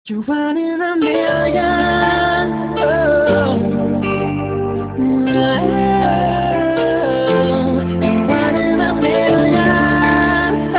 You're one in a million. Oh, you're one in a million.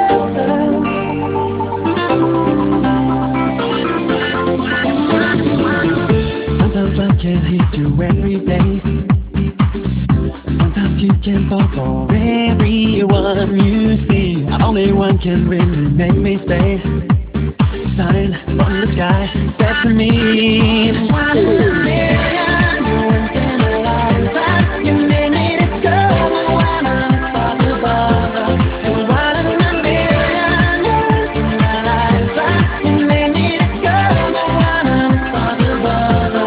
Sometimes love can hit you every day. Sometimes you can fall for everyone you see. Only one can really make me stay. Sign from the sky said to me, one in a million, you once in a lifetime. You may need to discover one impossible. You're one in a million, you once in a lifetime. You may need to discover one impossible.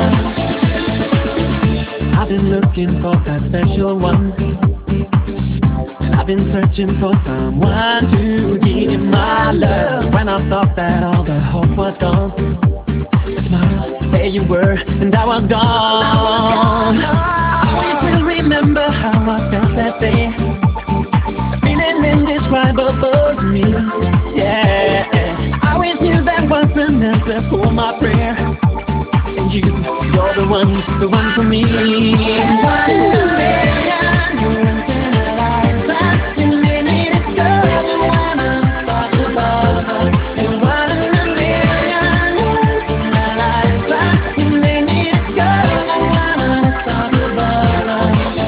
I've been looking for that special one. I've been searching for someone to give my love. When I thought that all the hope was gone, tomorrow, there you were, and I was gone. I always will remember how I felt that day. A feeling indescribable to me, yeah. I always knew that was an answer for my prayer. And you're the one for me. One in a million, you're once in a lifetime. You may need to discover one impossible. You're one in a million, you're once in a lifetime. You may need to discover one impossible.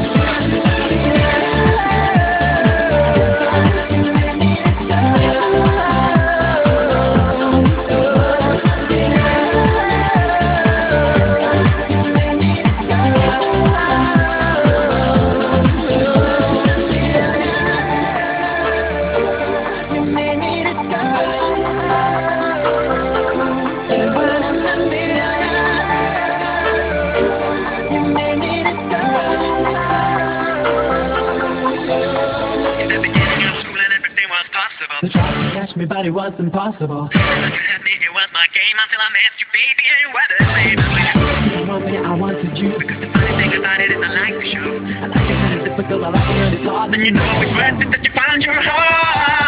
You may need to discover. They tried to catch me, but it was impossible. I could admit it was my game until I met you, baby, and what a slave. You didn't want me, I wanted you. Because the funny thing about it is I like the show. I like it when it's difficult, I like it when it's hard. And you know it's worth it that you found your heart.